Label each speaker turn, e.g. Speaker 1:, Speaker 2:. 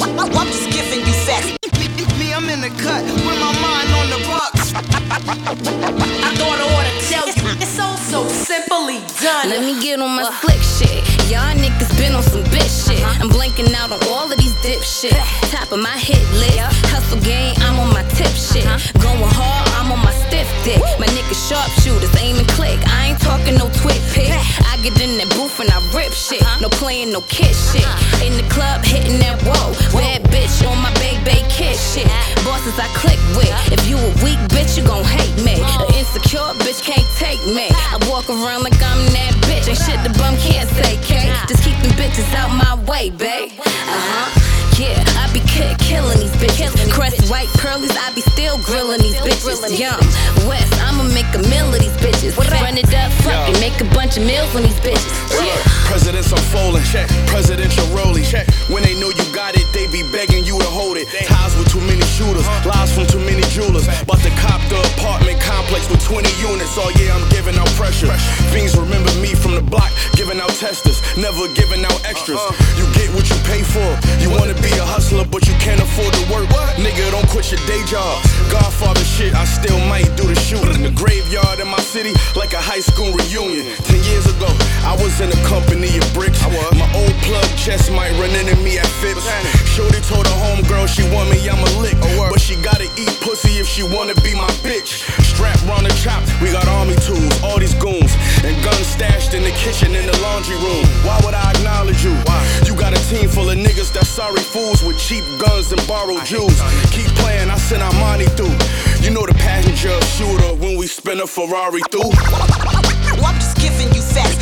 Speaker 1: I'm just giving you facts.
Speaker 2: Me, I'm in the cut with my mind on the Bucks.
Speaker 1: I thought I ought to tell you, it's so simply done.
Speaker 3: Let me get on my slick shit. Y'all niggas been on some bitch shit. I'm blanking out on all of these dip shit. Top of my hit list. Hustle game, I'm on my tip shit. Going hard, I'm on my stiff dick. My niggas sharpshooters, aim and click. I ain't talking no twit pick. I get in that booth and I rip shit. No playing, no kid shit. In the club, hitting that whoa. Bad bitch on my baby kid shit. Bosses I click with. If you a weak bitch, you gon' hate me. An insecure bitch can't take me. I walk around like I'm that bitch. Ain't shit the bum can't say, K. Just keep them bitches out my way, babe. Yeah, I be killing these bitches. Crest white pearlies, I be still grilling these bitches. Yum, West, I'ma make a meal of these bitches. Run it up, fuck it, make a bunch of meals on these bitches. Yeah.
Speaker 4: Presidents unfolding, check. Presidential rolling, check. When they know you got it, they be begging you to hold it. Ties with too many shooters, lies from too many jewelers. About to cop the apartment complex with 20 units. Oh yeah, I'm giving out pressure. Fiends remember me from the block, giving out testers, never giving out extras. You get what you pay for. You wanna be a hustler, but you can't afford to work. Nigga, don't quit your day job. Godfather shit, I still might do the shooting. The graveyard in my city, like a high school reunion. 10 years ago, I was in a company of bricks. My old plug chest might run into me at Phipps. Shorty told her homegirl she want me, I'ma lick. But she gotta eat pussy if she wanna be my bitch. Strap round the chop, we got army tools, all these goons, and guns stashed in the kitchen in the laundry room. Why would I acknowledge you? You got a team full of niggas that's sorry fools with cheap guns and borrowed jewels. Keep playing, I send our money through. You know the passenger shooter when we spin a Ferrari through.
Speaker 1: I'm just giving you facts.